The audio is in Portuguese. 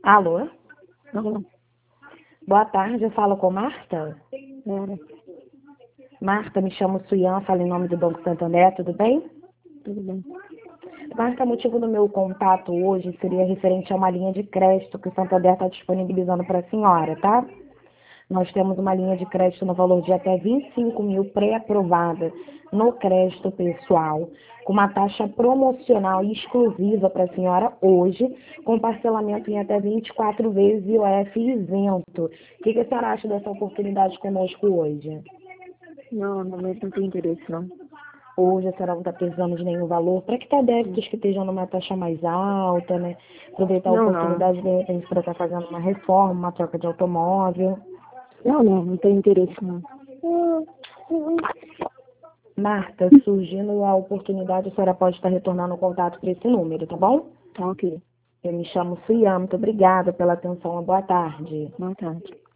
Alô? Alô? Boa tarde, eu falo com Marta? Era. Marta, me chamo Suyan, falo em nome do Banco Santander, tudo bem? Tudo bem. Marta, o motivo do meu contato hoje seria referente a uma linha de crédito que o Santander está disponibilizando para a senhora, tá? Nós temos uma linha de crédito no valor de até 25 mil pré-aprovada no crédito pessoal, com uma taxa promocional e exclusiva para a senhora hoje, com parcelamento em até 24 vezes e IOF isento. O que a senhora acha dessa oportunidade conosco hoje? Não, no momento não tem interesse, não. Hoje a senhora não está precisando de nenhum valor para quitar débitos que estejam numa taxa mais alta, né? Aproveitar a Não, oportunidade de repente para estar fazendo uma reforma, uma troca de automóvel. não tem interesse, não. Marta, surgindo a oportunidade, a senhora pode estar retornando o contato para esse número, tá bom? Tá ok. Eu me chamo Suyan, muito obrigada pela atenção, boa tarde. Boa tarde.